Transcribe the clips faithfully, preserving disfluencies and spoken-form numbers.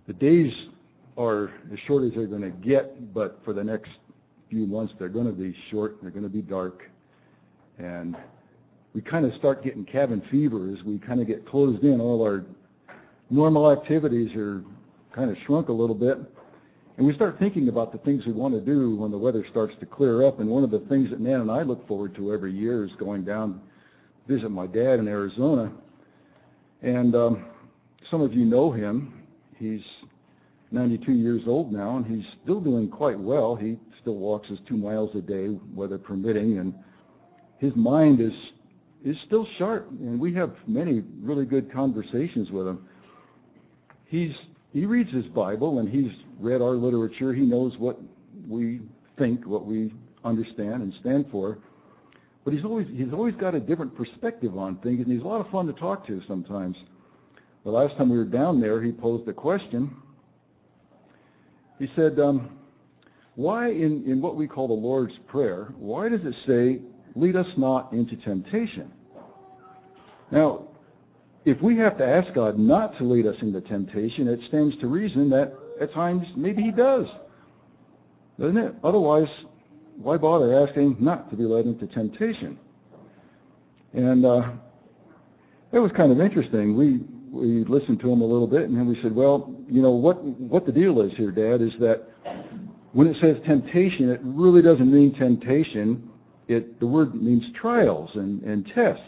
the days are as short as they're going to get, but for the next few months they're going to be short, they're going to be dark, and we kind of start getting cabin fever as we kind of get closed in. All our normal activities are kind of shrunk a little bit, and we start thinking about the things we want to do when the weather starts to clear up. And one of the things that Nan and I look forward to every year is going down to visit my dad in Arizona. And um, some of you know him. He's ninety-two years old now, and he's still doing quite well. He still walks his two miles a day, weather permitting, and his mind is is still sharp, and we have many really good conversations with him. He's he reads his Bible, and he's read our literature. He knows what we think, what we understand and stand for. But he's always he's always got a different perspective on things, and he's a lot of fun to talk to sometimes. The last time we were down there, he posed a question. He said, um, why in, in what we call the Lord's Prayer, why does it say, lead us not into temptation? Now, if we have to ask God not to lead us into temptation, it stands to reason that at times maybe he does. Doesn't it? Otherwise, why bother asking not to be led into temptation? And uh, it was kind of interesting. We we listened to him a little bit, and then we said, well, you know, what what the deal is here, Dad, is that when it says temptation, it really doesn't mean temptation. It the word means trials and, and tests.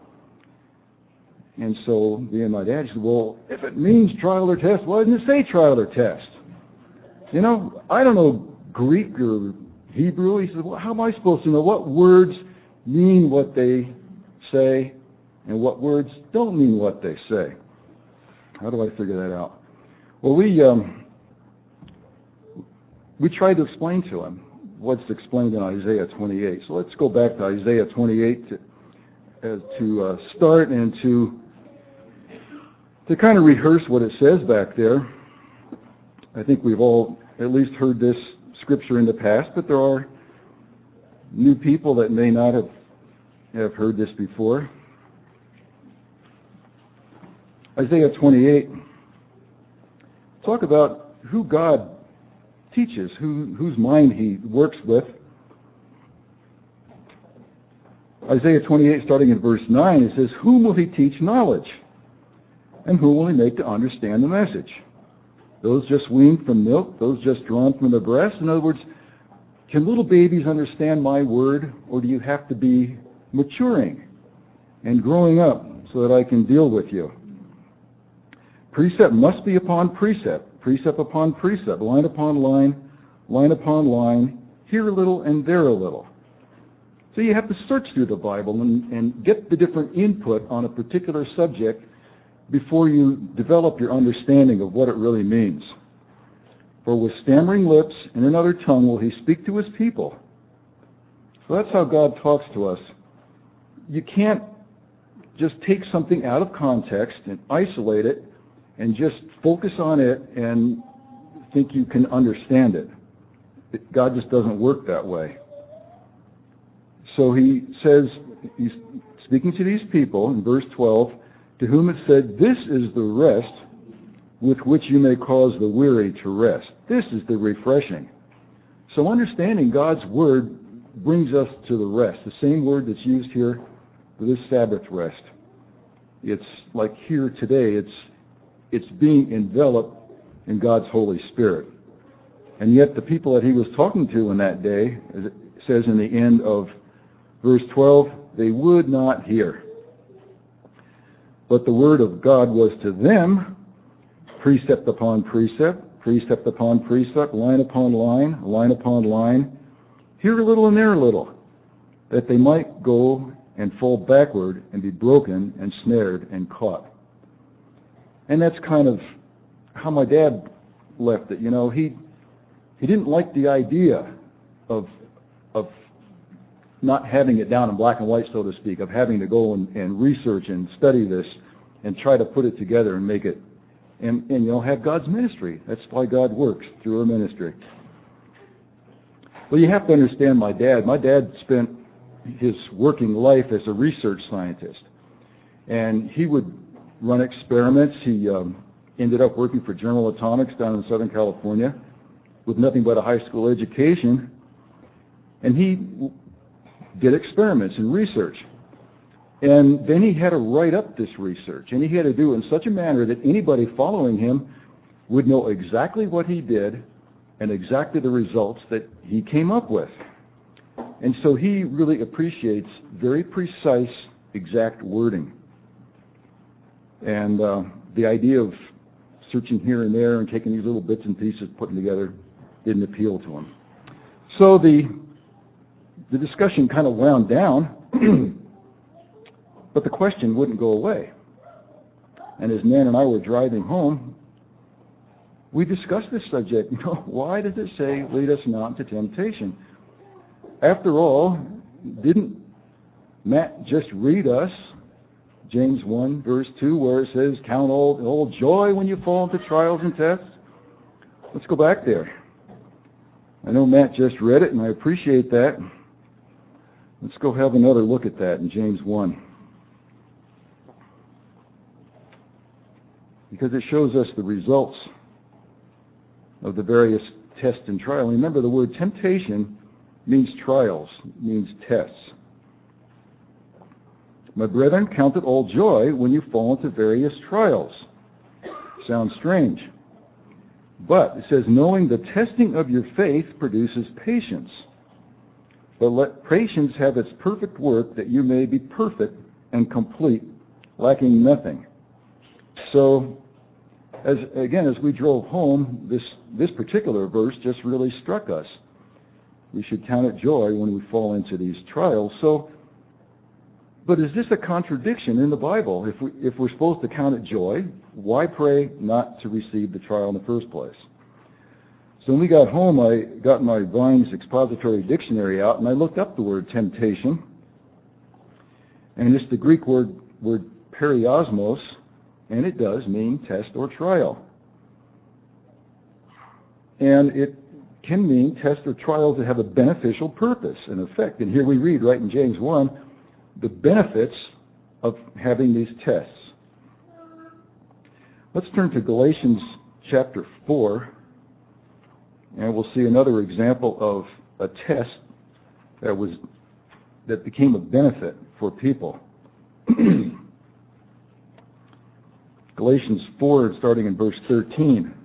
And so me and my dad said, well, if it means trial or test, why didn't it say trial or test? You know, I don't know Greek or Hebrew. He said, well, how am I supposed to know what words mean what they say and what words don't mean what they say? How do I figure that out? Well, we um, we tried to explain to him what's explained in Isaiah twenty-eight. So let's go back to Isaiah twenty-eight to, uh, to uh, start and to to kind of rehearse what it says back there. I think we've all at least heard this scripture in the past, but there are new people that may not have, have heard this before. Isaiah twenty-eight, talk about who God teaches, who, whose mind he works with. Isaiah twenty-eight, starting in verse nine, it says, whom will he teach knowledge? And whom will he make to understand the message? Those just weaned from milk, those just drawn from the breast? In other words, can little babies understand my word, or do you have to be maturing and growing up so that I can deal with you? Precept must be upon precept, precept upon precept, line upon line, line upon line, here a little and there a little. So you have to search through the Bible and, and get the different input on a particular subject before you develop your understanding of what it really means. For with stammering lips and another tongue will he speak to his people. So that's how God talks to us. You can't just take something out of context and isolate it and just focus on it and think you can understand it. it. God just doesn't work that way. So he says, he's speaking to these people in verse twelve, to whom it said, this is the rest with which you may cause the weary to rest. This is the refreshing. So understanding God's word brings us to the rest, the same word that's used here for this Sabbath rest. It's like here today, it's it's being enveloped in God's Holy Spirit. And yet the people that he was talking to in that day, as it says in the end of verse twelve, they would not hear. But the word of God was to them precept upon precept, precept upon precept, line upon line, line upon line, here a little and there a little, that they might go and fall backward and be broken and snared and caught. And that's kind of how my dad left it. You know, he he didn't like the idea of of not having it down in black and white, so to speak, of having to go and, and research and study this and try to put it together and make it, and, and you know, have God's ministry. That's why God works, through a ministry. Well, you have to understand my dad. My dad spent his working life as a research scientist, and he would run experiments. He um, ended up working for General Atomics down in Southern California with nothing but a high school education. And he did experiments and research. And then he had to write up this research, and he had to do it in such a manner that anybody following him would know exactly what he did and exactly the results that he came up with. And so he really appreciates very precise, exact wording. And uh, the idea of searching here and there and taking these little bits and pieces, putting together, didn't appeal to him. So the the discussion kind of wound down, but the question wouldn't go away. And as Nan and I were driving home, we discussed this subject. You know, why does it say, lead us not into temptation? After all, didn't Matt just read us James one, verse two, where it says, count all, all joy when you fall into trials and tests? Let's go back there. I know Matt just read it, and I appreciate that. Let's go have another look at that in James one. Because it shows us the results of the various tests and trials. Remember, the word temptation means trials, means tests. My brethren, count it all joy when you fall into various trials. Sounds strange. But it says, knowing the testing of your faith produces patience. But let patience have its perfect work, that you may be perfect and complete, lacking nothing. So, as again, as we drove home, this, this particular verse just really struck us. We should count it joy when we fall into these trials. So, but is this a contradiction in the Bible? If, we, if we're supposed to count it joy, why pray not to receive the trial in the first place? So when we got home, I got my Vine's Expository Dictionary out, and I looked up the word temptation. And it's the Greek word, word periosmos, and it does mean test or trial. And it can mean tests or trials that have a beneficial purpose and effect. And here we read right in James one, the benefits of having these tests. Let's turn to Galatians chapter four, and we'll see another example of a test that was that became a benefit for people. Galatians four, starting in verse thirteen.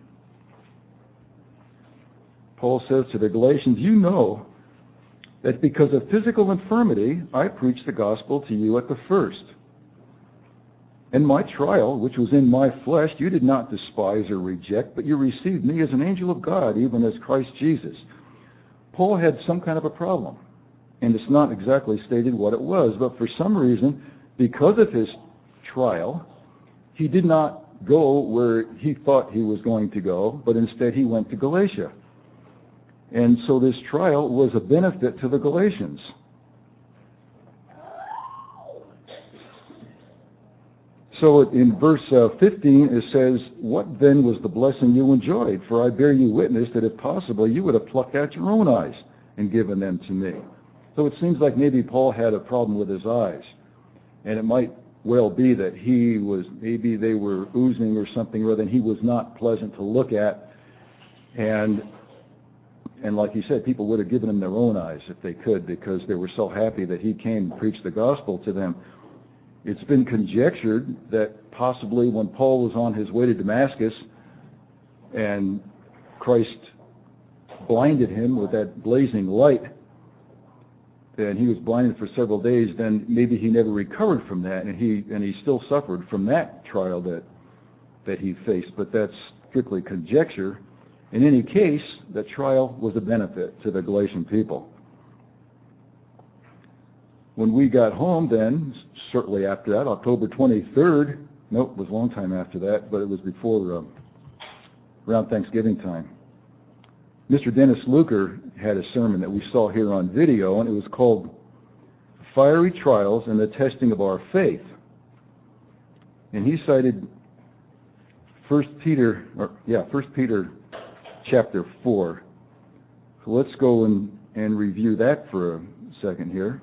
Paul says to the Galatians, you know that because of physical infirmity, I preached the gospel to you at the first. In my trial, which was in my flesh, you did not despise or reject, but you received me as an angel of God, even as Christ Jesus. Paul had some kind of a problem, and it's not exactly stated what it was, but for some reason, because of his trial, he did not go where he thought he was going to go, but instead he went to Galatia. And so this trial was a benefit to the Galatians. So in verse uh, fifteen, it says, what then was the blessing you enjoyed? For I bear you witness that if possible, you would have plucked out your own eyes and given them to me. So it seems like maybe Paul had a problem with his eyes. And it might well be that he was, maybe they were oozing or something, rather than he was not pleasant to look at. And And like he said, people would have given him their own eyes if they could, because they were so happy that he came and preached the gospel to them. It's been conjectured that possibly when Paul was on his way to Damascus and Christ blinded him with that blazing light, and he was blinded for several days, then maybe he never recovered from that, and he and he still suffered from that trial that that he faced. But that's strictly conjecture. In any case, the trial was a benefit to the Galatian people. When we got home then, certainly after that, October twenty-third, nope, it was a long time after that, but it was before, uh, around Thanksgiving time, Mister Dennis Luker had a sermon that we saw here on video, and it was called Fiery Trials and the Testing of Our Faith. And he cited First Peter, or yeah, First Peter chapter four. So let's go and, and review that for a second here.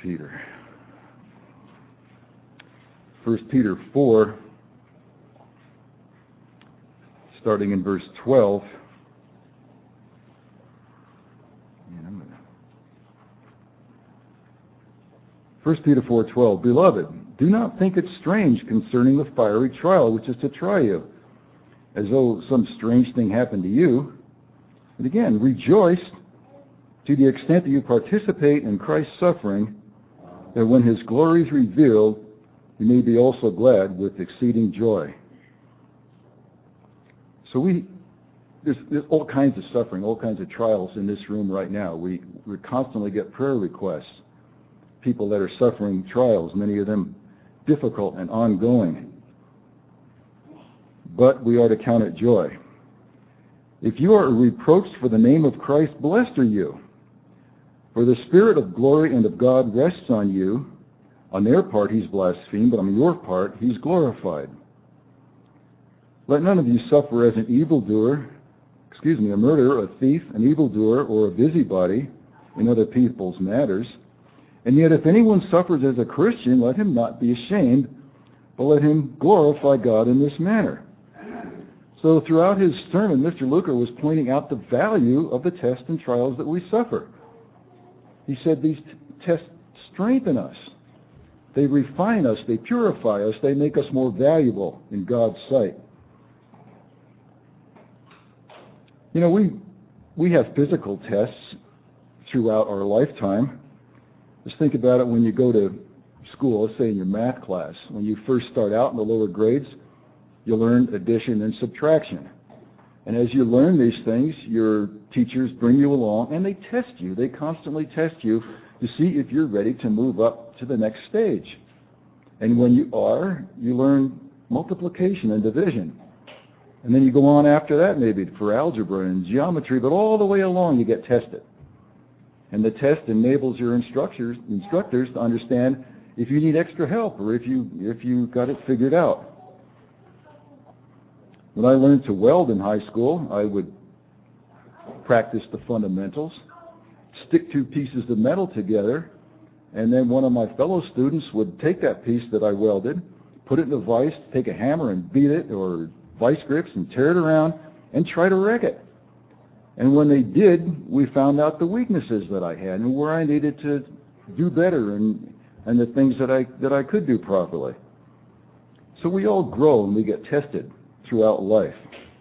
Peter. First Peter four, starting in verse twelve. First Peter four twelve. Beloved, do not think it strange concerning the fiery trial which is to try you, as though some strange thing happened to you. And again, rejoice to the extent that you participate in Christ's suffering, that when his glory is revealed, you may be also glad with exceeding joy. So we, there's, there's all kinds of suffering, all kinds of trials in this room right now. We, we constantly get prayer requests, people that are suffering trials, many of them difficult and ongoing. But we are to count it joy. If you are reproached for the name of Christ, blessed are you. For the Spirit of glory and of God rests on you. On their part he's blasphemed, but on your part he's glorified. Let none of you suffer as an evildoer, excuse me, a murderer, a thief, an evildoer, or a busybody in other people's matters. And yet if anyone suffers as a Christian, let him not be ashamed, but let him glorify God in this manner. So throughout his sermon, Mister Luker was pointing out the value of the tests and trials that we suffer. He said these t- tests strengthen us. They refine us. They purify us. They make us more valuable in God's sight. You know, we we have physical tests throughout our lifetime. Just think about it when you go to school, let's say in your math class. When you first start out in the lower grades, you learn addition and subtraction. And as you learn these things, your teachers bring you along and they test you. They constantly test you to see if you're ready to move up to the next stage. And when you are, you learn multiplication and division. And then you go on after that maybe for algebra and geometry, but all the way along you get tested. And the test enables your instructors instructors to understand if you need extra help or if you if you got it figured out. When I learned to weld in high school, I would practice the fundamentals, stick two pieces of metal together, and then one of my fellow students would take that piece that I welded, put it in a vise, take a hammer and beat it, or vice grips and tear it around, and try to wreck it. And when they did, we found out the weaknesses that I had and where I needed to do better and, and the things that I that I could do properly. So we all grow and we get tested throughout life.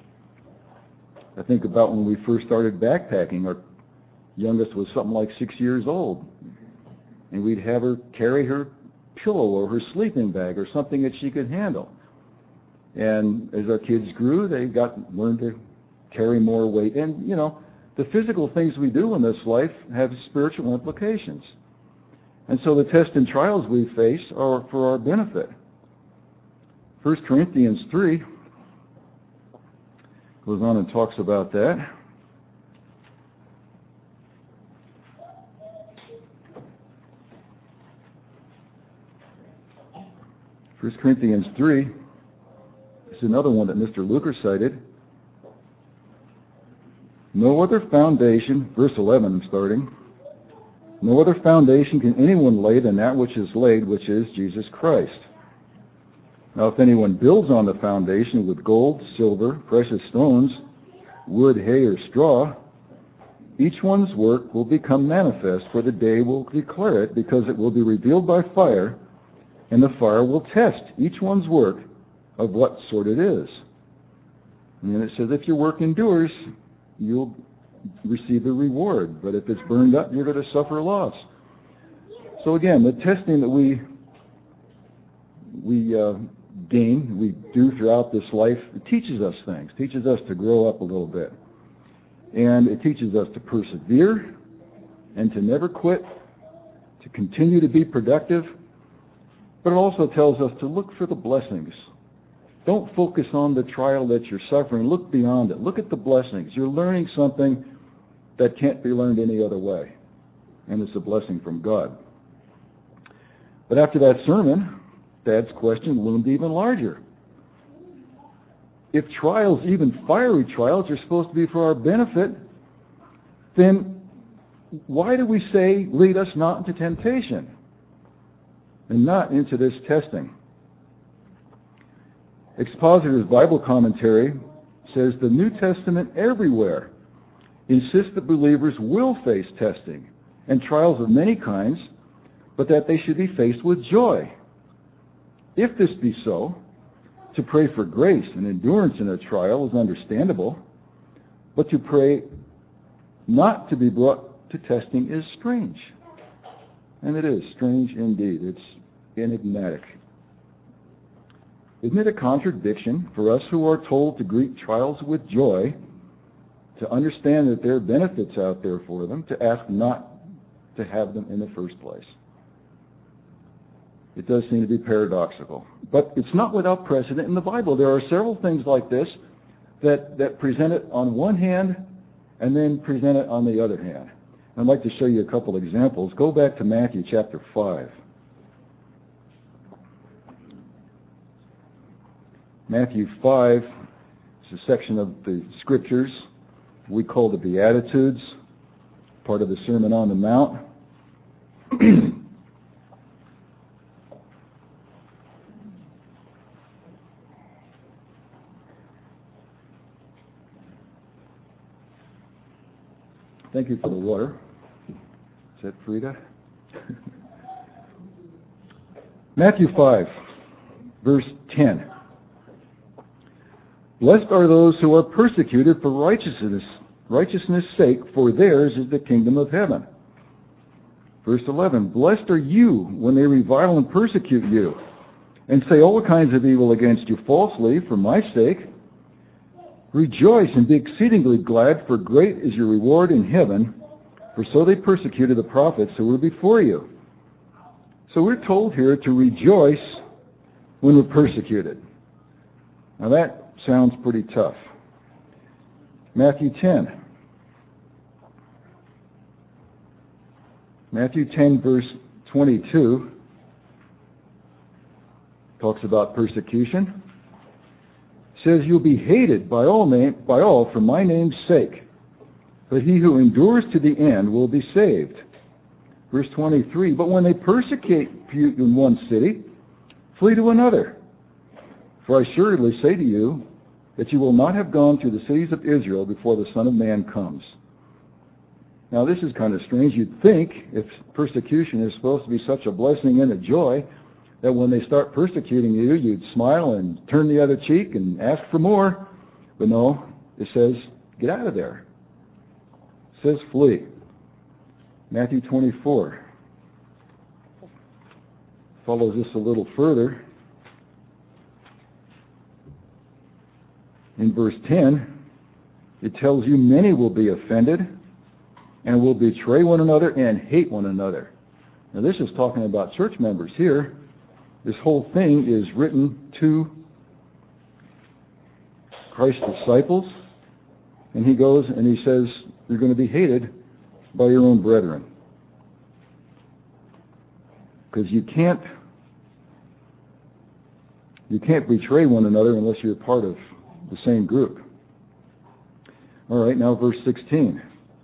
I think about when we first started backpacking. Our youngest was something like six years old. And we'd have her carry her pillow or her sleeping bag or something that she could handle. And as our kids grew, they got learned to carry more weight. And, you know, the physical things we do in this life have spiritual implications. And so the tests and trials we face are for our benefit. First Corinthians three goes on and talks about that. First Corinthians three is another one that Mister Luker cited. No other foundation, verse eleven I'm starting, no other foundation can anyone lay than that which is laid, which is Jesus Christ. Now if anyone builds on the foundation with gold, silver, precious stones, wood, hay, or straw, each one's work will become manifest, for the day will declare it, because it will be revealed by fire, and the fire will test each one's work of what sort it is. And then it says if your work endures, you'll receive a reward. But if it's burned up, you're going to suffer loss. So again, the testing that we we uh, gain, we do throughout this life, it teaches us things, teaches us to grow up a little bit. And it teaches us to persevere and to never quit, to continue to be productive. But it also tells us to look for the blessings. Don't focus on the trial that you're suffering. Look beyond it. Look at the blessings. You're learning something that can't be learned any other way. And it's a blessing from God. But after that sermon, Dad's question loomed even larger. If trials, even fiery trials, are supposed to be for our benefit, then why do we say, lead us not into temptation? and not into this testing. Expositor's Bible Commentary says the New Testament everywhere insists that believers will face testing and trials of many kinds, but that they should be faced with joy. If this be so, to pray for grace and endurance in a trial is understandable, but to pray not to be brought to testing is strange. And it is strange indeed. It's enigmatic. Isn't it a contradiction for us who are told to greet trials with joy, to understand that there are benefits out there for them, to ask not to have them in the first place? It does seem to be paradoxical. But it's not without precedent in the Bible. There are several things like this that, that present it on one hand and then present it on the other hand. I'd like to show you a couple examples. Go back to Matthew chapter five. Matthew five is a section of the Scriptures we call the Beatitudes, part of the Sermon on the Mount. Thank you for the water. Is that Frida? Matthew five, verse ten. Blessed are those who are persecuted for righteousness, righteousness' sake, for theirs is the kingdom of heaven. Verse eleven. Blessed are you when they revile and persecute you, and say all kinds of evil against you falsely for my sake. Rejoice and be exceedingly glad, for great is your reward in heaven, for so they persecuted the prophets who were before you. So we're told here to rejoice when we're persecuted. Now that sounds pretty tough. Matthew ten. Matthew ten, verse twenty-two, talks about persecution. Says, you'll be hated by all name, by all for my name's sake, but he who endures to the end will be saved. Verse twenty-three, but when they persecute you in one city, flee to another. For I assuredly say to you that you will not have gone through the cities of Israel before the Son of Man comes. Now this is kind of strange. You'd think if persecution is supposed to be such a blessing and a joy, that when they start persecuting you, you'd smile and turn the other cheek and ask for more. But no, it says, get out of there. It says, flee. Matthew twenty-four follows this a little further. In verse ten, it tells you many will be offended and will betray one another and hate one another. Now this is talking about church members here. This whole thing is written to Christ's disciples, and he goes and he says, you're going to be hated by your own brethren. Because you can't, you can't betray one another unless you're part of the same group. All right, now verse sixteen.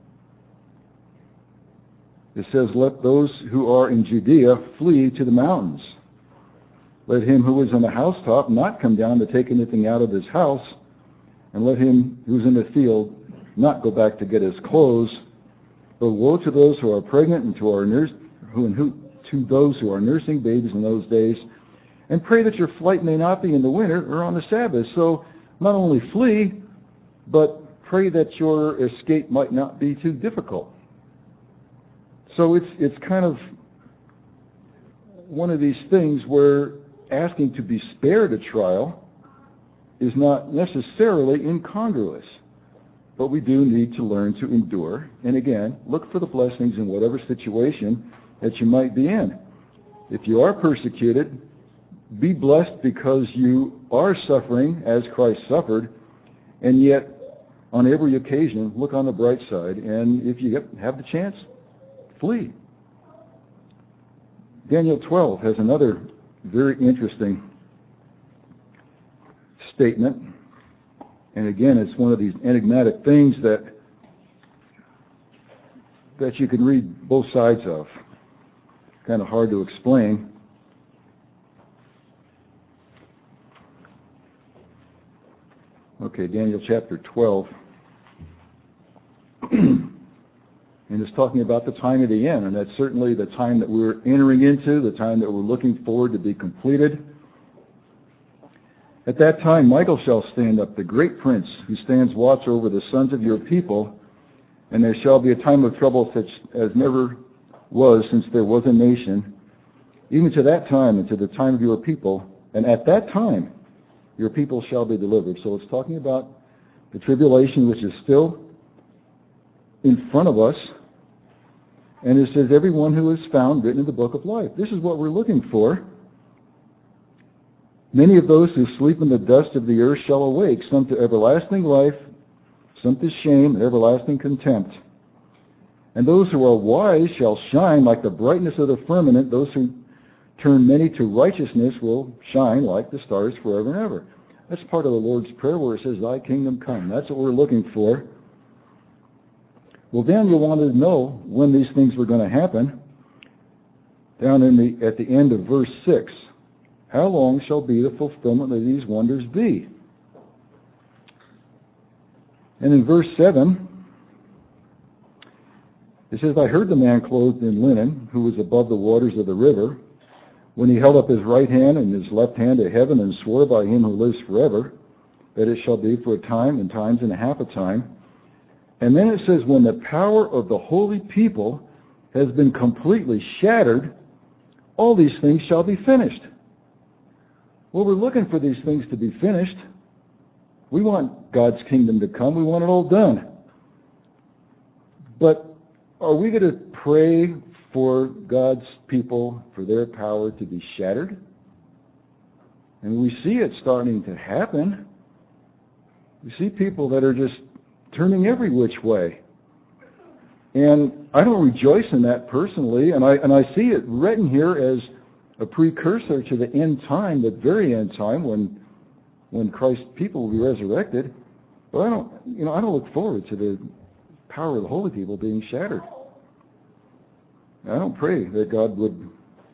It says, let those who are in Judea flee to the mountains. Let him who is on the housetop not come down to take anything out of his house, and let him who's in the field not go back to get his clothes. But woe to those who are pregnant and to our nurse, who, and who to those who are nursing babies in those days, and pray that your flight may not be in the winter or on the Sabbath. So not only flee, but pray that your escape might not be too difficult. So it's it's kind of one of these things where asking to be spared a trial is not necessarily incongruous. But we do need to learn to endure. And again, look for the blessings in whatever situation that you might be in. If you are persecuted, be blessed because you are suffering as Christ suffered, and yet on every occasion, look on the bright side, and if you have the chance, flee. Daniel twelve has another very interesting statement. And again, it's one of these enigmatic things that that you can read both sides of. Kind of hard to explain. Okay, Daniel chapter twelve. And it's talking about the time of the end, and that's certainly the time that we're entering into, the time that we're looking forward to be completed. At that time, Michael shall stand up, the great prince, who stands watch over the sons of your people, and there shall be a time of trouble such as never was since there was a nation, even to that time and to the time of your people, and at that time your people shall be delivered. So it's talking about the tribulation which is still in front of us. And it says, everyone who is found written in the book of life. This is what we're looking for. Many of those who sleep in the dust of the earth shall awake, some to everlasting life, some to shame and everlasting contempt. And those who are wise shall shine like the brightness of the firmament. Those who turn many to righteousness will shine like the stars forever and ever. That's part of the Lord's Prayer where it says, thy kingdom come. That's what we're looking for. Well, Daniel wanted to know when these things were going to happen. Down in the at the end of verse six, how long shall be the fulfillment of these wonders be? And in verse seven, it says, I heard the man clothed in linen, who was above the waters of the river, when he held up his right hand and his left hand to heaven, and swore by him who lives forever, that it shall be for a time and times and a half a time. And then it says, when the power of the holy people has been completely shattered, all these things shall be finished. Well, we're looking for these things to be finished. We want God's kingdom to come. We want it all done. But are we going to pray for God's people, for their power to be shattered? And we see it starting to happen. We see people that are just turning every which way. And I don't rejoice in that personally, and I and I see it written here as a precursor to the end time, the very end time when when Christ's people will be resurrected. But I don't you know, I don't look forward to the power of the holy people being shattered. I don't pray that God would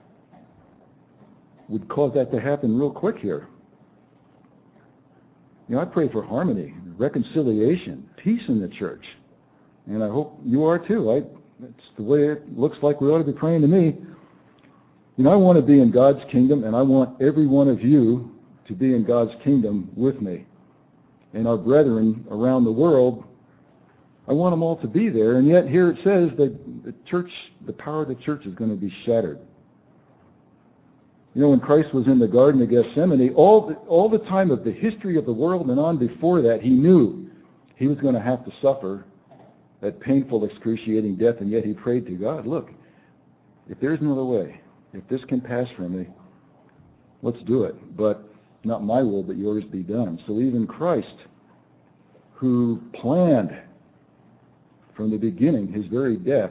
would cause that to happen real quick here. You know, I pray for harmony, reconciliation, peace in the church. And I hope you are too. I, that's the way it looks like we ought to be praying to me. You know, I want to be in God's kingdom, and I want every one of you to be in God's kingdom with me. And our brethren around the world, I want them all to be there. And yet here it says that the church, the power of the church is going to be shattered. You know, when Christ was in the Garden of Gethsemane, all the, all the time of the history of the world and on before that, he knew he was going to have to suffer that painful, excruciating death, and yet he prayed to God, look, if there's another way, if this can pass from me, let's do it. But not my will, but yours be done. So even Christ, who planned from the beginning his very death,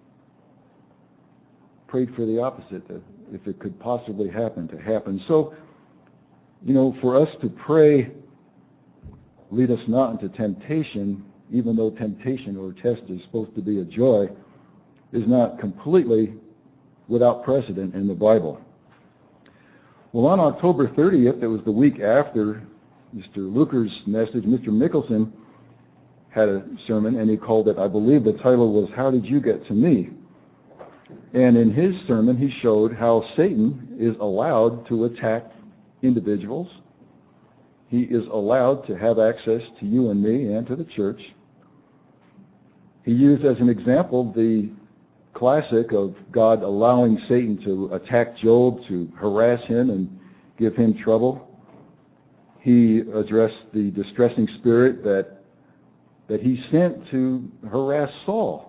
prayed for the opposite, that if it could possibly happen, to happen. So, you know, for us to pray, lead us not into temptation, even though temptation or test is supposed to be a joy, is not completely without precedent in the Bible. Well, on October thirtieth, it was the week after Mister Luker's message, Mister Mickelson had a sermon, and he called it, I believe the title was, How Did You Get to Me? And in his sermon, he showed how Satan is allowed to attack individuals. He is allowed to have access to you and me and to the church. He used as an example the classic of God allowing Satan to attack Job, to harass him and give him trouble. He addressed the distressing spirit that that he sent to harass Saul.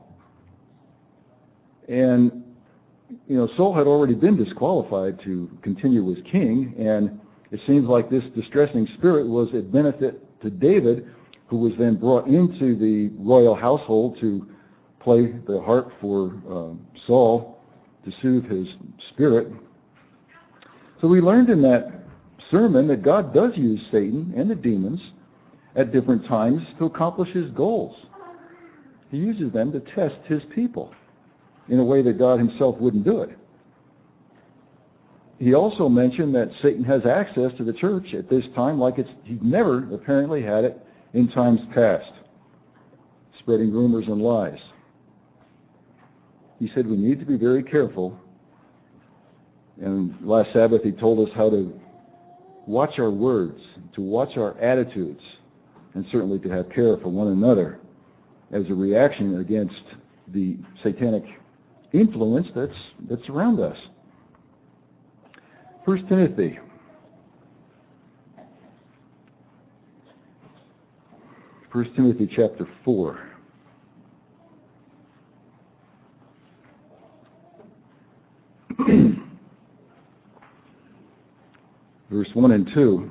And, you know, Saul had already been disqualified to continue as king, and it seems like this distressing spirit was a benefit to David, who was then brought into the royal household to play the harp for um, Saul to soothe his spirit. So we learned in that sermon that God does use Satan and the demons at different times to accomplish his goals. He uses them to test his people in a way that God himself wouldn't do it. he also mentioned that Satan has access to the church at this time like it's he never apparently had it in times past, spreading rumors and lies. He said we need to be very careful. And last Sabbath he told us how to watch our words, to watch our attitudes, and certainly to have care for one another as a reaction against the satanic influence that's that's around us. First Timothy. First Timothy chapter four. Verse one and two.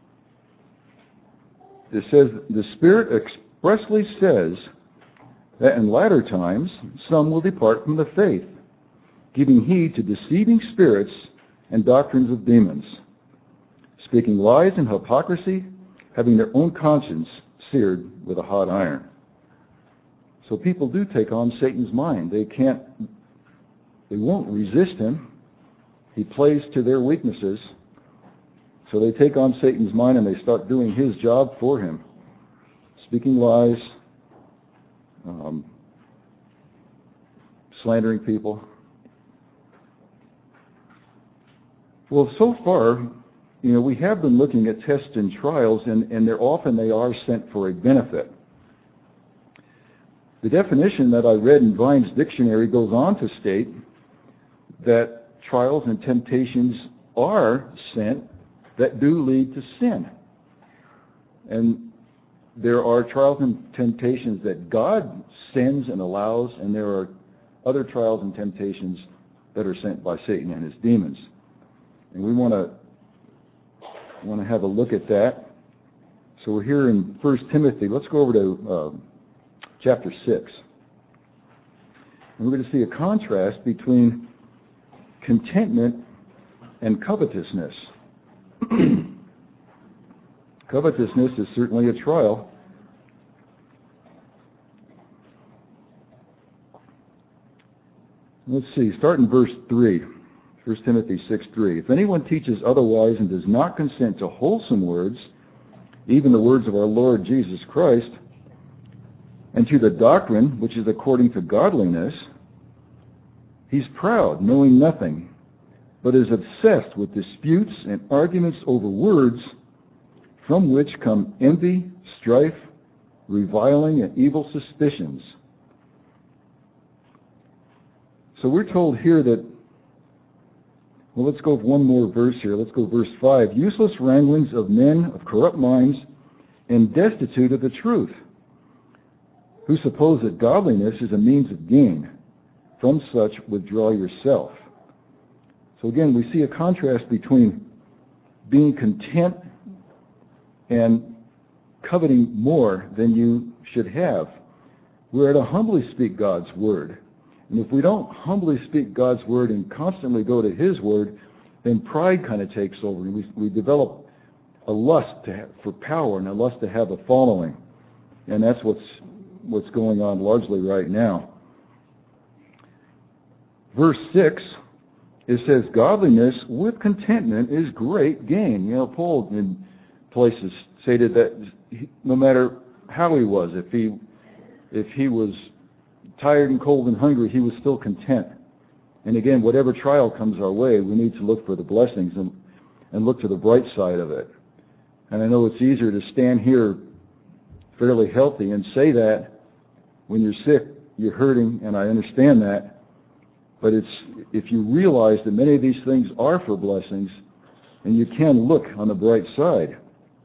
It says, the Spirit expressly says that in latter times some will depart from the faith, giving heed to deceiving spirits and doctrines of demons, speaking lies and hypocrisy, having their own conscience seared with a hot iron. So people do take on Satan's mind. They can't, they won't resist him. He plays to their weaknesses. So they take on Satan's mind and they start doing his job for him, speaking lies, um, slandering people. Well, so far, you know, we have been looking at tests and trials, and, and they're often they are sent for a benefit. The definition that I read in Vine's dictionary goes on to state that trials and temptations are sent that do lead to sin. And there are trials and temptations that God sends and allows, and there are other trials and temptations that are sent by Satan and his demons. And we want to want to have a look at that. So we're here in First Timothy. Let's go over to uh, chapter six. And we're going to see a contrast between contentment and covetousness. Covetousness is certainly a trial. Let's see, start in verse three. First Timothy six three. If anyone teaches otherwise and does not consent to wholesome words, even the words of our Lord Jesus Christ, and to the doctrine which is according to godliness, he's proud, knowing nothing, but is obsessed with disputes and arguments over words, from which come envy, strife, reviling, and evil suspicions. So we're told here that, well, let's go one more verse here. Let's go verse five. Useless wranglings of men of corrupt minds and destitute of the truth, who suppose that godliness is a means of gain. From such withdraw yourself. So again, we see a contrast between being content and coveting more than you should have. We're to humbly speak God's word. And if we don't humbly speak God's word and constantly go to his word, then pride kind of takes over. And we, we develop a lust to have, for power and a lust to have a following. And that's what's what's going on largely right now. Verse six, it says, godliness with contentment is great gain. You know, Paul in places stated that he, no matter how he was, if he if he was tired and cold and hungry, he was still content. And again, whatever trial comes our way, we need to look for the blessings and, and look to the bright side of it. And I know it's easier to stand here fairly healthy and say that when you're sick, you're hurting, and I understand that. But it's if you realize that many of these things are for blessings, and you can look on the bright side.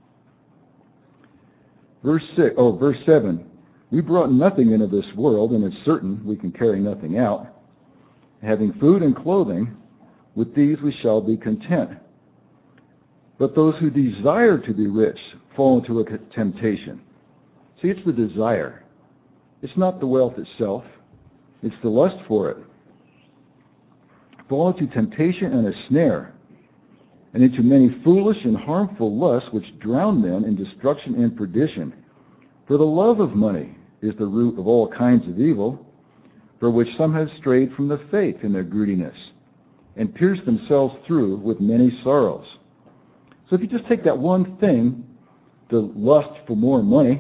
Verse six, oh, verse seven. We brought nothing into this world, and it's certain we can carry nothing out. Having food and clothing, with these we shall be content. But those who desire to be rich fall into a temptation. See, it's the desire. It's not the wealth itself. It's the lust for it. Fall into temptation and a snare, and into many foolish and harmful lusts which drown them in destruction and perdition. For the love of money is the root of all kinds of evil, for which some have strayed from the faith in their greediness, and pierced themselves through with many sorrows. So if you just take that one thing, the lust for more money,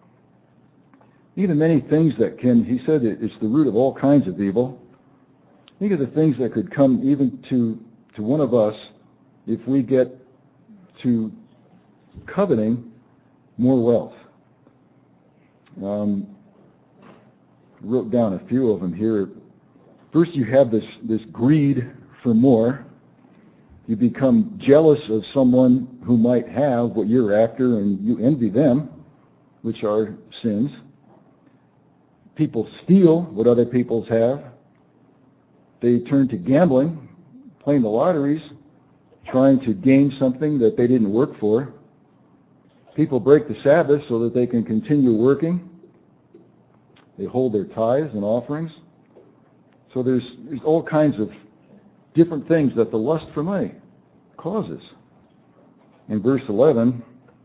even many things that can, he said it's the root of all kinds of evil. Think of the things that could come even to, to one of us if we get to coveting more wealth. Um, wrote down a few of them here. First, you have this, this greed for more. You become jealous of someone who might have what you're after, and you envy them, which are sins. People steal what other people's have. They turn to gambling, playing the lotteries, trying to gain something that they didn't work for. People break the Sabbath so that they can continue working. They hold their tithes and offerings. So there's, there's all kinds of different things that the lust for money causes. In verse eleven,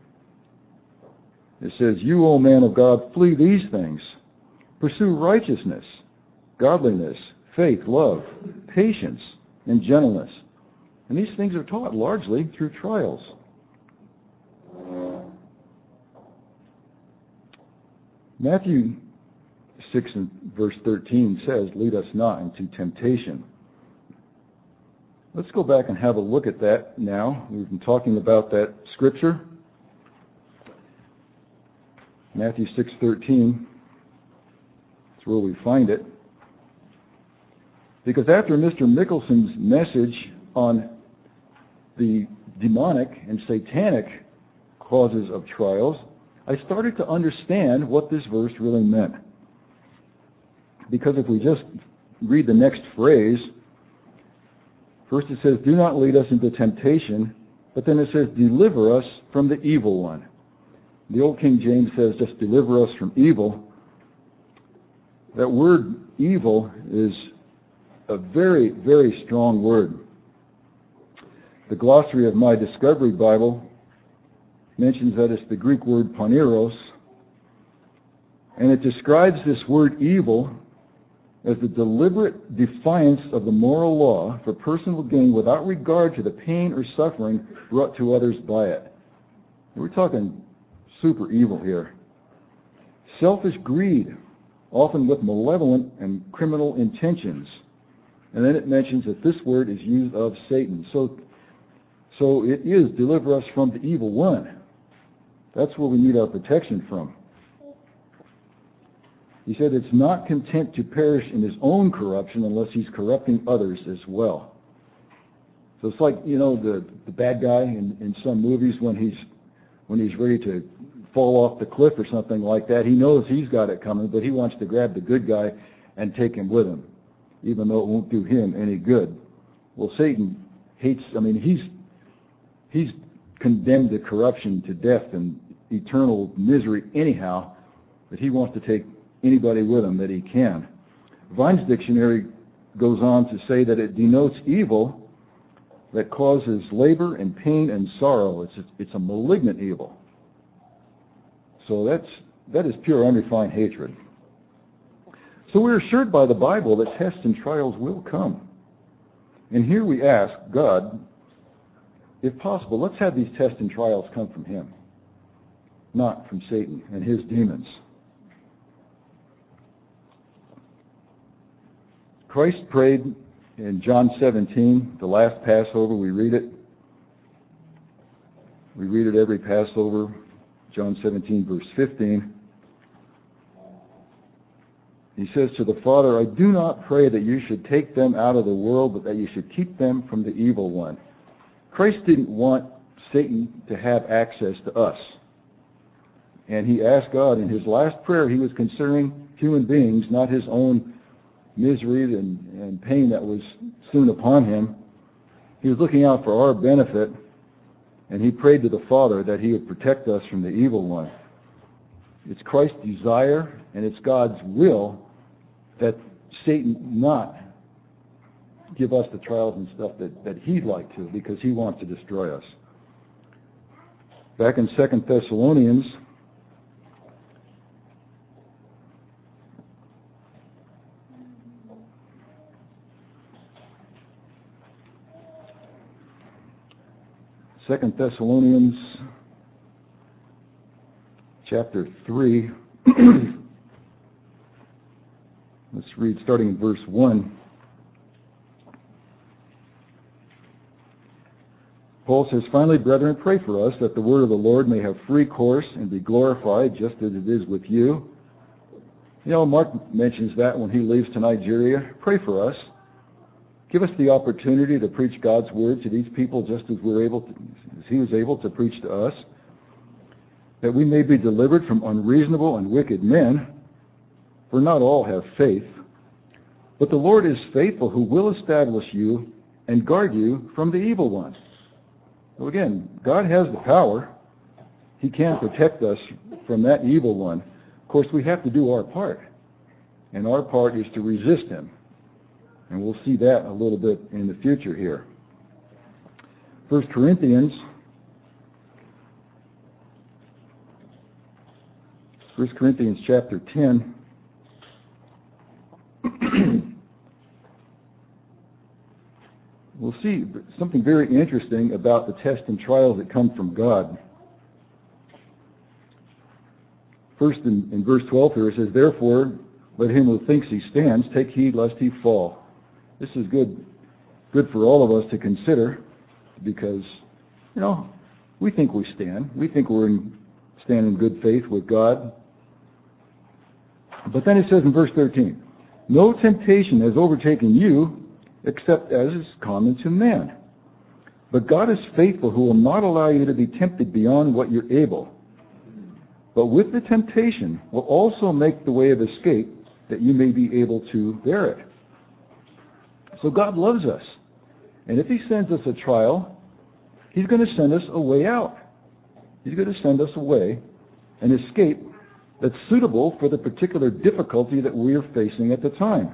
it says, "You, O man of God, flee these things. Pursue righteousness, godliness, faith, love, patience, and gentleness." And these things are taught largely through trials. Matthew six and verse thirteen says, "Lead us not into temptation." Let's go back and have a look at that now. We've been talking about that scripture. Matthew six thirteen. That's where we find it. Because after Mister Mickelson's message on the demonic and satanic causes of trials, I started to understand what this verse really meant. Because if we just read the next phrase, first it says, "Do not lead us into temptation," but then it says, "Deliver us from the evil one." The old King James says, just "deliver us from evil." That word evil is a very, very strong word. The glossary of my Discovery Bible mentions that it's the Greek word poneros, and it describes this word evil as the deliberate defiance of the moral law for personal gain without regard to the pain or suffering brought to others by it. We're talking super evil here. Selfish greed, often with malevolent and criminal intentions. And then it mentions that this word is used of Satan. So, so it is deliver us from the evil one. That's where we need our protection from. He said it's not content to perish in his own corruption unless he's corrupting others as well. So it's like, you know, the, the bad guy in, in some movies when he's when he's ready to fall off the cliff or something like that. He knows he's got it coming, but he wants to grab the good guy and take him with him, even though it won't do him any good. Well, Satan hates, I mean, he's he's condemned to corruption, to death, and eternal misery anyhow, but he wants to take anybody with him that he can. Vine's dictionary goes on to say that it denotes evil that causes labor and pain and sorrow. It's a, it's a malignant evil. So that's that is pure unrefined hatred. So we're assured by the Bible that tests and trials will come. And here we ask God, if possible, let's have these tests and trials come from him, not from Satan and his demons. Christ prayed in John seventeen, the last Passover. We read it. We read it every Passover. John seventeen, verse fifteen. He says to the Father, "I do not pray that you should take them out of the world, but that you should keep them from the evil one." Christ didn't want Satan to have access to us. And he asked God in his last prayer, he was considering human beings, not his own misery and, and pain that was soon upon him. He was looking out for our benefit, and he prayed to the Father that he would protect us from the evil one. It's Christ's desire and it's God's will that Satan not give us the trials and stuff that, that he'd like to, because he wants to destroy us. Back in Second Thessalonians, Second Thessalonians chapter three. Let's read starting in verse one. Paul says, "Finally, brethren, pray for us that the word of the Lord may have free course and be glorified just as it is with you." You know, Mark mentions that when he leaves to Nigeria. Pray for us. Give us the opportunity to preach God's word to these people just as we're able to, as he was able to preach to us, that we may be delivered from unreasonable and wicked men, for not all have faith. But the Lord is faithful, who will establish you and guard you from the evil one. So again, God has the power. He can protect us from that evil one. Of course, we have to do our part. And our part is to resist him. And we'll see that a little bit in the future here. First Corinthians, First Corinthians chapter ten. We'll see something very interesting about the tests and trials that come from God. First, in, in verse twelve here, it says, "Therefore, let him who thinks he stands take heed lest he fall." This is good, good for all of us to consider, because, you know, we think we stand. We think we're in, stand in good faith with God. But then it says in verse thirteen, "No temptation has overtaken you except as is common to man. But God is faithful, who will not allow you to be tempted beyond what you're able. But with the temptation will also make the way of escape, that you may be able to bear it." So God loves us. And if he sends us a trial, he's going to send us a way out. He's going to send us a way, an escape that's suitable for the particular difficulty that we are facing at the time.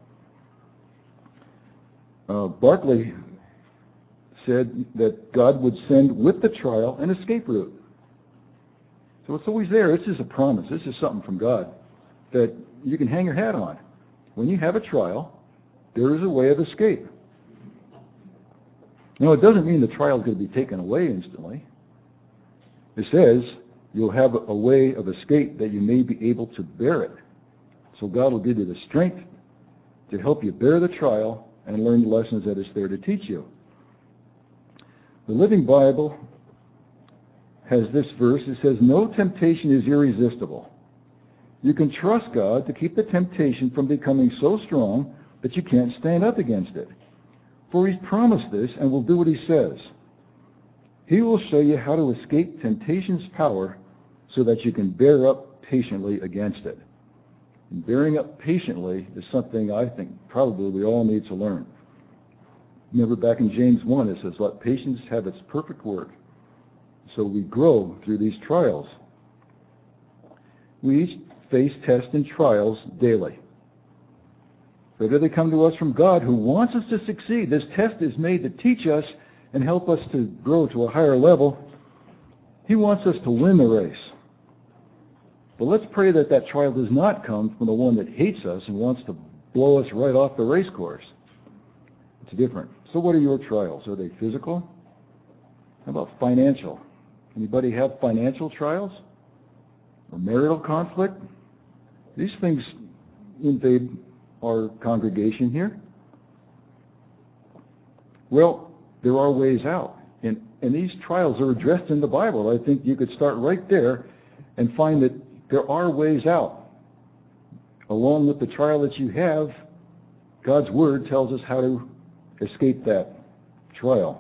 Uh, Barclay said that God would send with the trial an escape route. So it's always there. This is a promise. This is something from God that you can hang your hat on. When you have a trial, there is a way of escape. You know, it doesn't mean the trial is going to be taken away instantly. It says you'll have a way of escape that you may be able to bear it. So God will give you the strength to help you bear the trial and learn the lessons that it's there to teach you. The Living Bible has this verse. It says, "No temptation is irresistible. You can trust God to keep the temptation from becoming so strong that you can't stand up against it. For he's promised this and will do what he says. He will show you how to escape temptation's power so that you can bear up patiently against it." And bearing up patiently is something I think probably we all need to learn. Remember back in James one, it says, "Let patience have its perfect work." So we grow through these trials. We each face tests and trials daily. Whether they come to us from God, who wants us to succeed. This test is made to teach us and help us to grow to a higher level. He wants us to win the race. But let's pray that that trial does not come from the one that hates us and wants to blow us right off the race course. It's different. So what are your trials? Are they physical? How about financial? Anybody have financial trials? Or marital conflict? These things invade our congregation here. Well, there are ways out. And, and these trials are addressed in the Bible. I think you could start right there and find that there are ways out. Along with the trial that you have, God's Word tells us how to escape that trial.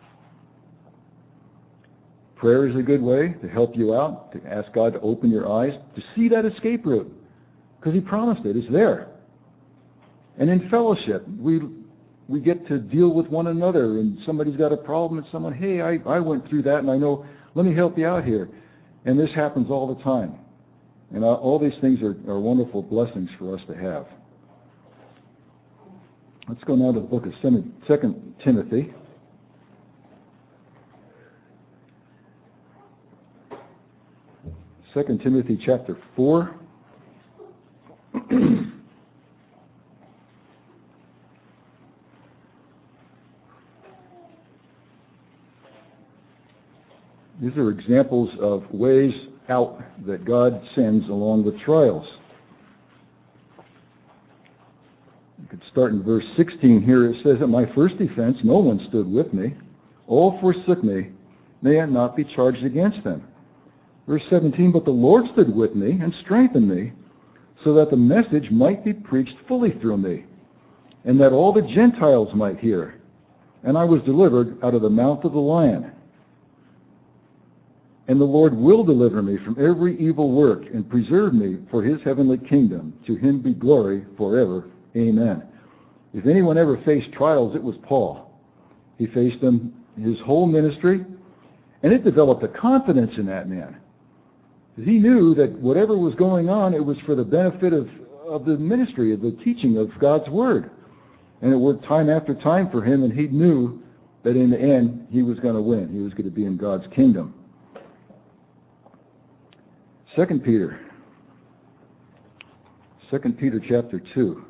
Prayer is a good way to help you out, to ask God to open your eyes, to see that escape route. Because he promised it. It's there. And in fellowship, we we get to deal with one another. And somebody's got a problem and someone, hey, I, I went through that and I know, let me help you out here. And this happens all the time. And all these things are, are wonderful blessings for us to have. Let's go now to the book of Second Timothy. Second Timothy chapter four. These are examples of ways out that God sends along with trials. You could start in verse sixteen here. It says, "At my first defense, no one stood with me. All forsook me. May it not be charged against them." Verse seventeen, "But the Lord stood with me and strengthened me, so that the message might be preached fully through me, and that all the Gentiles might hear. And I was delivered out of the mouth of the lion. And the Lord will deliver me from every evil work and preserve me for his heavenly kingdom. To him be glory forever. Amen." If anyone ever faced trials, it was Paul. He faced them his whole ministry, and it developed a confidence in that man. He knew that whatever was going on, it was for the benefit of, of the ministry, of the teaching of God's Word. And it worked time after time for him, and he knew that in the end, he was going to win. He was going to be in God's kingdom. Second Peter. Second Peter chapter two.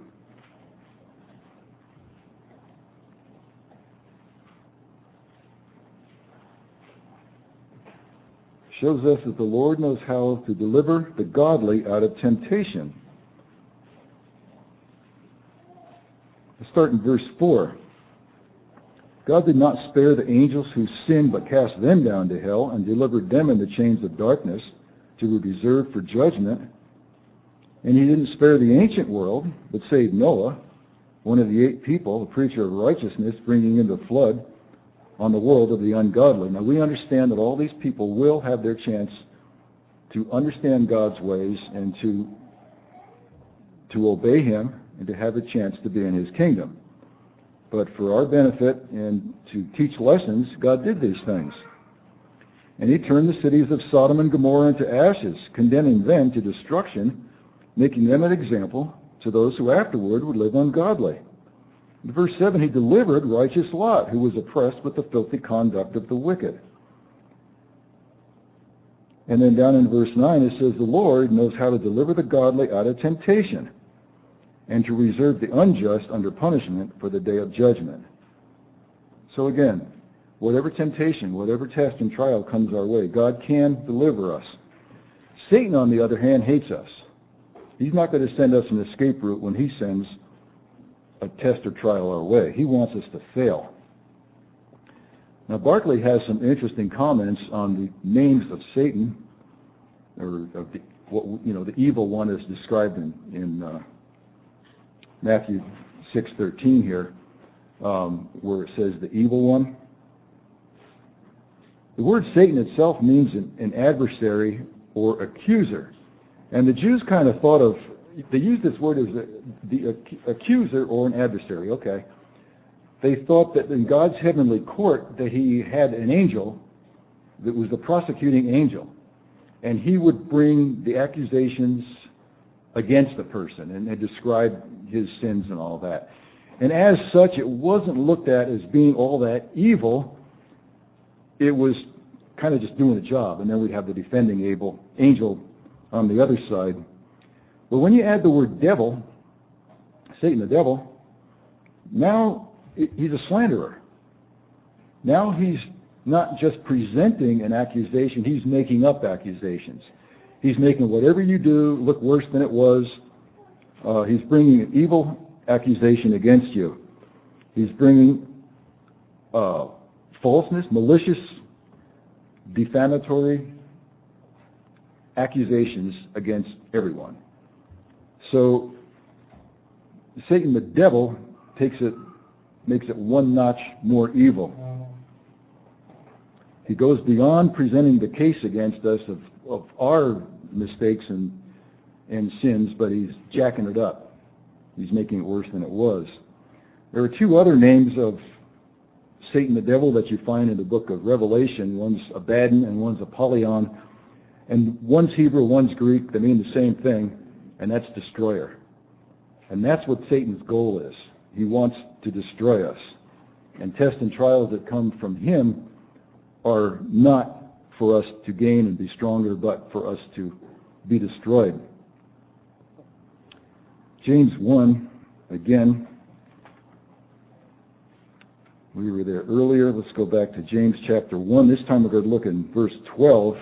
Shows us that the Lord knows how to deliver the godly out of temptation. Let's start in verse four. "God did not spare the angels who sinned, but cast them down to hell and delivered them in the chains of darkness to be reserved for judgment. And he didn't spare the ancient world, but saved Noah, one of the eight people, a preacher of righteousness, bringing in the flood on the world of the ungodly." Now we understand that all these people will have their chance to understand God's ways and to to obey him and to have a chance to be in his kingdom. But for our benefit and to teach lessons, God did these things. "And he turned the cities of Sodom and Gomorrah into ashes, condemning them to destruction, making them an example to those who afterward would live ungodly." In verse seven, "He delivered righteous Lot, who was oppressed with the filthy conduct of the wicked." And then down in verse nine, it says, "The Lord knows how to deliver the godly out of temptation, and to reserve the unjust under punishment for the day of judgment." So again, whatever temptation, whatever test and trial comes our way, God can deliver us. Satan, on the other hand, hates us. He's not going to send us an escape route when he sends a test or trial our way. He wants us to fail. Now, Barclay has some interesting comments on the names of Satan, or of the, what you know, the evil one is described in, in uh, Matthew six thirteen here, um, where it says the evil one. The word Satan itself means an, an adversary or accuser, and the Jews kind of thought of they used this word as a, the accuser or an adversary. Okay. They thought that in God's heavenly court that he had an angel that was the prosecuting angel, and he would bring the accusations against the person and, and describe his sins and all that. And as such, it wasn't looked at as being all that evil. It was kind of just doing a job, and then we'd have the defending able, angel on the other side. But when you add the word devil, Satan the devil, now he's a slanderer. Now he's not just presenting an accusation, he's making up accusations. He's making whatever you do look worse than it was. Uh, he's bringing an evil accusation against you. He's bringing uh, falseness, malicious, defamatory accusations against everyone. So Satan the devil takes it, makes it one notch more evil. He goes beyond presenting the case against us of, of our mistakes and, and sins, but he's jacking it up. He's making it worse than it was. There are two other names of Satan the devil that you find in the book of Revelation. One's Abaddon and one's Apollyon. And one's Hebrew, one's Greek. They mean the same thing, and that's destroyer. And that's what Satan's goal is. He wants to destroy us. And tests and trials that come from him are not for us to gain and be stronger, but for us to be destroyed. James one, again, We were there earlier. Let's go back to James chapter one. This time we're going to look in verse twelve.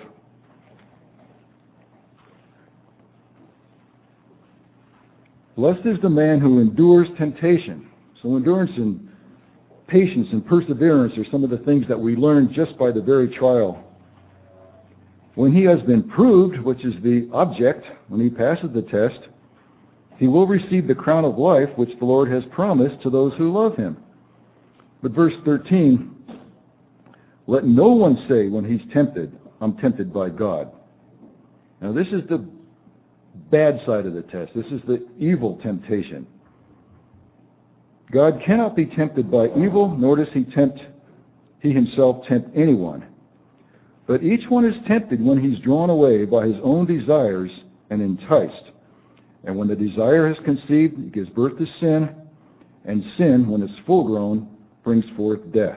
Blessed is the man who endures temptation. So endurance and patience and perseverance are some of the things that we learn just by the very trial. When he has been proved, which is the object, when he passes the test, he will receive the crown of life which the Lord has promised to those who love him. But verse thirteen, let no one say when he's tempted, I'm tempted by God. Now this is the bad side of the test. This is the evil temptation. God cannot be tempted by evil, nor does he tempt, he himself tempt anyone. But each one is tempted when he's drawn away by his own desires and enticed. And when the desire has conceived, it gives birth to sin, and sin, when it's full grown, brings forth death.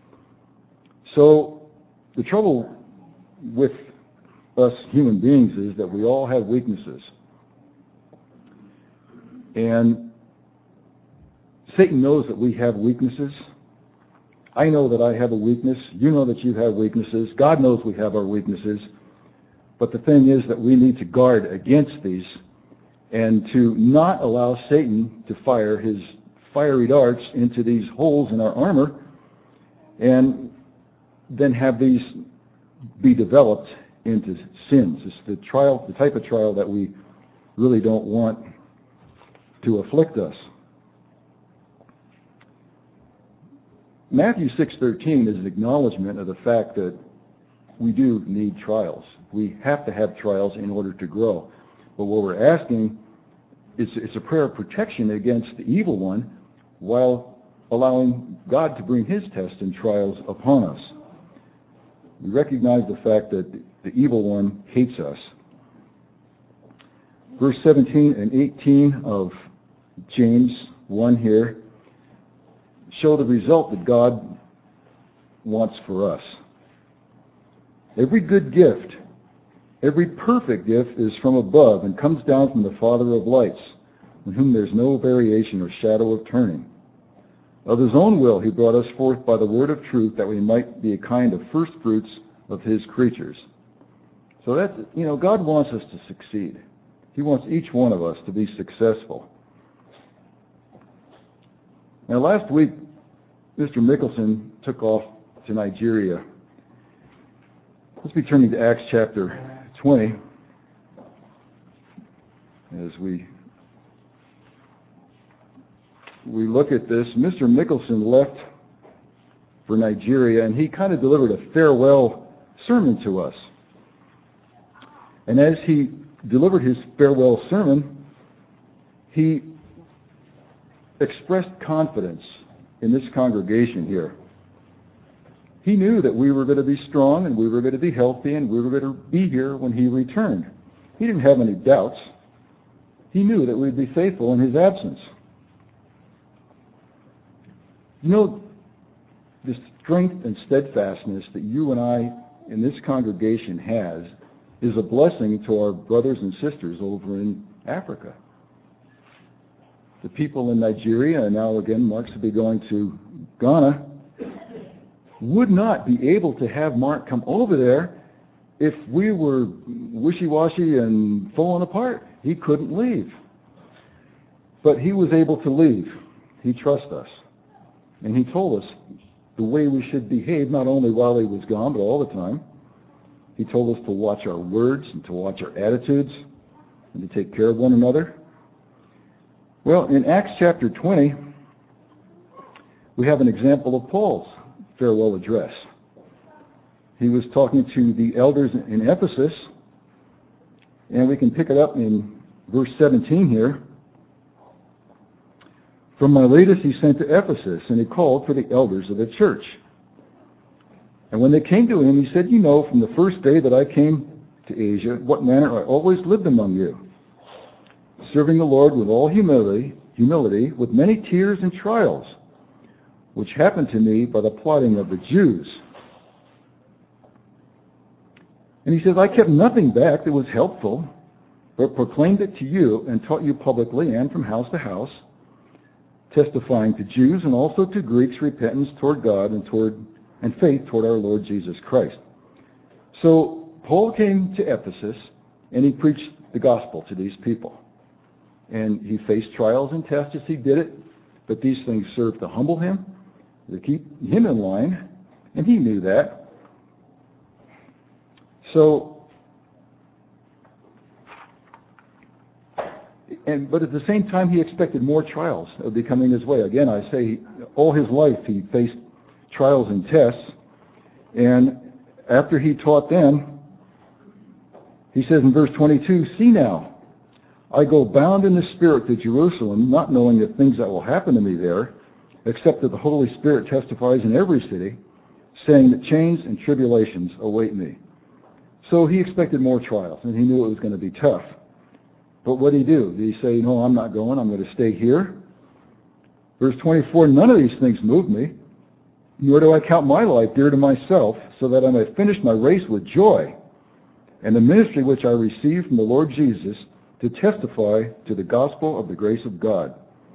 So the trouble with us human beings is that we all have weaknesses. And Satan knows that we have weaknesses. I know that I have a weakness. You know that you have weaknesses. God knows we have our weaknesses. But the thing is that we need to guard against these and to not allow Satan to fire his fiery darts into these holes in our armor and then have these be developed into sins. It's the trial, the type of trial that we really don't want to afflict us. Matthew six thirteen is an acknowledgement of the fact that we do need trials. We have to have trials in order to grow. But what we're asking is it's a prayer of protection against the evil one while allowing God to bring his tests and trials upon us. We recognize the fact that the evil one hates us. Verse seventeen and eighteen of James one here show the result that God wants for us. Every good gift, every perfect gift is from above and comes down from the Father of lights, in whom there's no variation or shadow of turning. Of his own will he brought us forth by the word of truth, that we might be a kind of first fruits of his creatures. So that's, you know, God wants us to succeed. He wants each one of us to be successful. Now last week, Mister Mickelson took off to Nigeria. Let's be turning to Acts chapter twenty as we we look at this. Mister Mickelson left for Nigeria, and he kind of delivered a farewell sermon to us. And as he delivered his farewell sermon, he expressed confidence in this congregation here. He knew that we were going to be strong and we were going to be healthy and we were going to be here when he returned. He didn't have any doubts. He knew that we'd be faithful in his absence. You know, the strength and steadfastness that you and I in this congregation has is a blessing to our brothers and sisters over in Africa. The people in Nigeria, and now again Mark's will be going to Ghana, would not be able to have Mark come over there if we were wishy-washy and falling apart. He couldn't leave. But he was able to leave. He trusts us. And he told us the way we should behave, not only while he was gone, but all the time. He told us to watch our words and to watch our attitudes and to take care of one another. Well, in Acts chapter twenty, we have an example of Paul's farewell address. He was talking to the elders in Ephesus, and we can pick it up in verse seventeen here. From Miletus he sent to Ephesus, and he called for the elders of the church. And when they came to him, he said, you know, from the first day that I came to Asia, what manner I always lived among you, serving the Lord with all humility, humility, with many tears and trials, which happened to me by the plotting of the Jews. And he says, I kept nothing back that was helpful, but proclaimed it to you and taught you publicly and from house to house, testifying to Jews and also to Greeks repentance toward God and toward and faith toward our Lord Jesus Christ. So Paul came to Ephesus and he preached the gospel to these people. And he faced trials and tests as he did it, but these things served to humble him, to keep him in line, and he knew that. So, and but at the same time, he expected more trials of be coming his way. Again, I say, all his life he faced trials and tests, and after he taught them, he says in verse twenty-two, "See now, I go bound in the Spirit to Jerusalem, not knowing the things that will happen to me there, except that the Holy Spirit testifies in every city, saying that chains and tribulations await me." So he expected more trials, and he knew it was going to be tough. But what did he do? Did he say, "No, I'm not going, I'm going to stay here"? Verse twenty-four, "None of these things move me, nor do I count my life dear to myself, so that I may finish my race with joy, and the ministry which I received from the Lord Jesus, to testify to the gospel of the grace of God."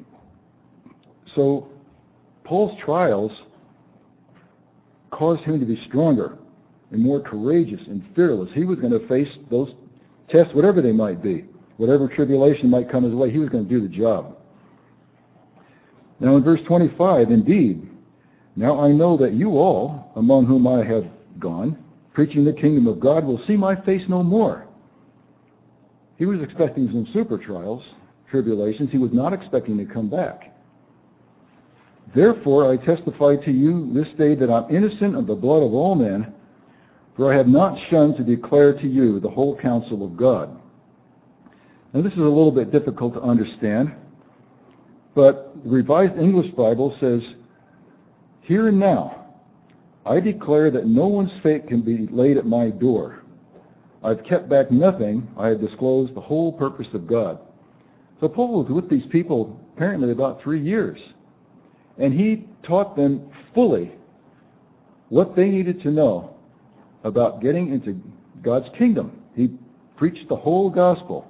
So Paul's trials caused him to be stronger and more courageous and fearless. He was going to face those tests, whatever they might be, whatever tribulation might come his way, he was going to do the job. Now in verse twenty-five, "Indeed, now I know that you all, among whom I have gone, preaching the kingdom of God, will see my face no more." He was expecting some super trials, tribulations. He was not expecting to come back. "Therefore I testify to you this day that I'm innocent of the blood of all men, for I have not shunned to declare to you the whole counsel of God." Now this is a little bit difficult to understand, but the Revised English Bible says, "Here and now, I declare that no one's fate can be laid at my door. I've kept back nothing. I have disclosed the whole purpose of God." So Paul was with these people apparently about three years. And he taught them fully what they needed to know about getting into God's kingdom. He preached the whole gospel.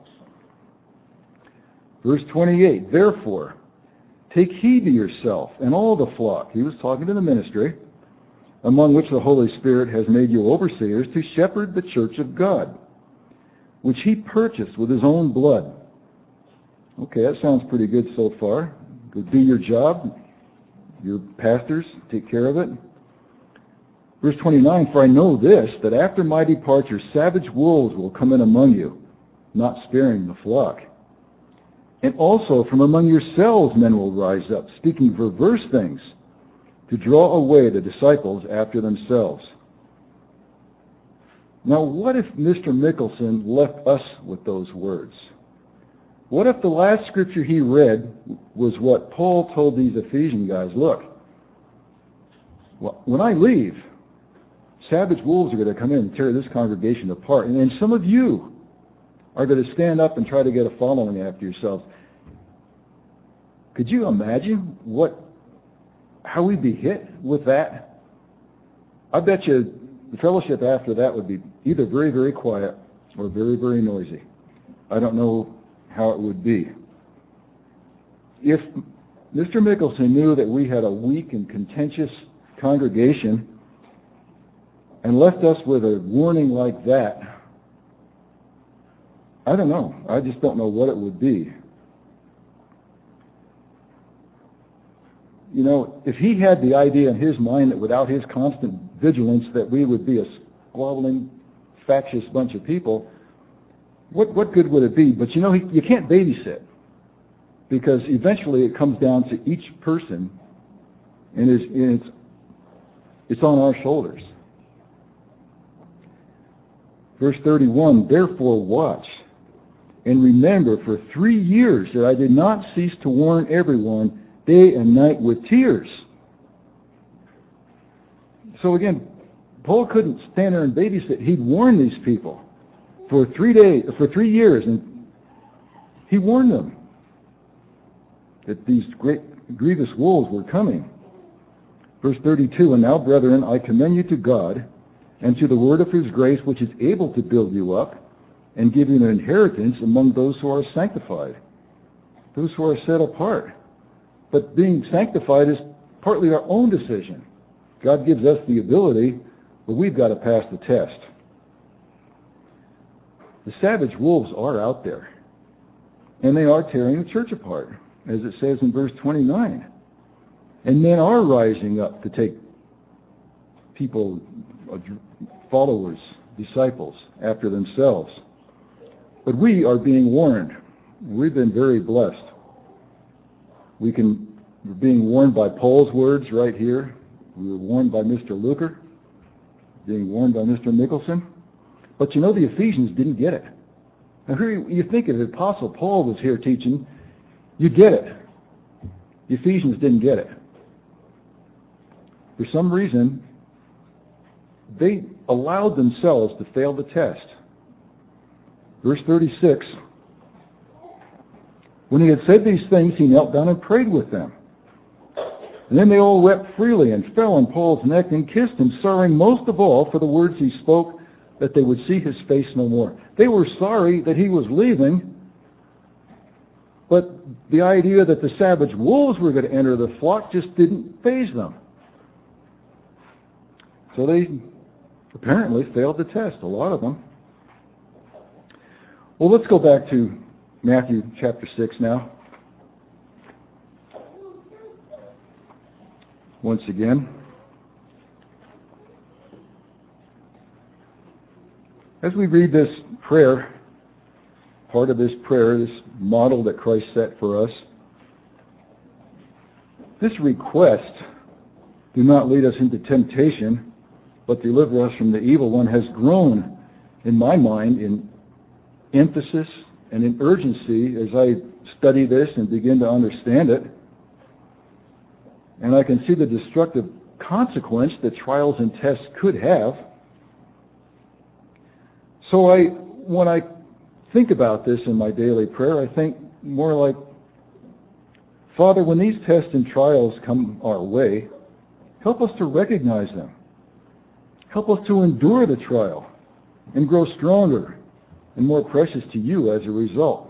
Verse twenty-eight, "Therefore, take heed to yourself and all the flock." He was talking to the ministry, "among which the Holy Spirit has made you overseers to shepherd the church of God, which he purchased with his own blood." Okay, that sounds pretty good so far. Go do your job. Your pastors, take care of it. Verse twenty-nine, "For I know this, that after my departure savage wolves will come in among you, not sparing the flock. And also from among yourselves men will rise up, speaking perverse things, to draw away the disciples after themselves." Now, what if Mister Mickelson left us with those words? What if the last scripture he read was what Paul told these Ephesian guys? Look, when I leave, savage wolves are going to come in and tear this congregation apart. And then some of you are going to stand up and try to get a following after yourselves. Could you imagine what, how we'd be hit with that? I bet you the fellowship after that would be either very, very quiet or very, very noisy. I don't know how it would be. If Mister Mickelson knew that we had a weak and contentious congregation and left us with a warning like that, I don't know. I just don't know what it would be. You know, if he had the idea in his mind that without his constant vigilance that we would be a squabbling, factious bunch of people, what what good would it be? But you know, he, you can't babysit, because eventually it comes down to each person, and it's, and it's, it's on our shoulders. Verse thirty-one, "Therefore watch, and remember for three years that I did not cease to warn everyone day and night with tears." So again, Paul couldn't stand there and babysit. He'd warn these people for three days, for three years, and he warned them that these great grievous wolves were coming. Verse thirty-two, "And now, brethren, I commend you to God and to the word of his grace, which is able to build you up and give you an inheritance among those who are sanctified," those who are set apart. But being sanctified is partly our own decision. God gives us the ability, but we've got to pass the test. The savage wolves are out there, and they are tearing the church apart, as it says in verse twenty-nine. And men are rising up to take people, followers, disciples after themselves. But we are being warned. We've been very blessed. We can, we're being warned by Paul's words right here. We were warned by Mister Luker, being warned by Mister Mickelson. But you know, the Ephesians didn't get it. Now, here you, you think if the Apostle Paul was here teaching, you'd get it. The Ephesians didn't get it. For some reason, they allowed themselves to fail the test. Verse thirty-six, when he had said these things, he knelt down and prayed with them. And then they all wept freely and fell on Paul's neck and kissed him, sorrowing most of all for the words he spoke, that they would see his face no more. They were sorry that he was leaving, but the idea that the savage wolves were going to enter the flock just didn't faze them. So they apparently failed the test, a lot of them. Well, let's go back to Matthew chapter six now. Once again. As we read this prayer, part of this prayer, this model that Christ set for us, this request, do not lead us into temptation, but deliver us from the evil one, has grown in my mind in emphasis and in urgency as I study this and begin to understand it. And I can see the destructive consequence that trials and tests could have. So I, when I think about this in my daily prayer, I think more like, Father, when these tests and trials come our way, help us to recognize them. Help us to endure the trial and grow stronger and more precious to you as a result.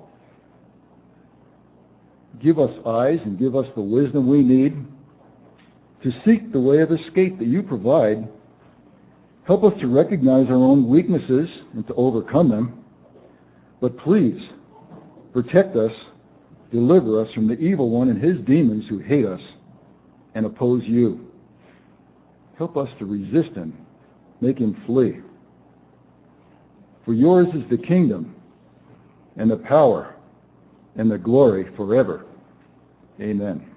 Give us eyes and give us the wisdom we need to seek the way of escape that you provide. Help us to recognize our own weaknesses and to overcome them. But please, protect us, deliver us from the evil one and his demons who hate us and oppose you. Help us to resist him, make him flee. For yours is the kingdom and the power and the glory forever. Amen.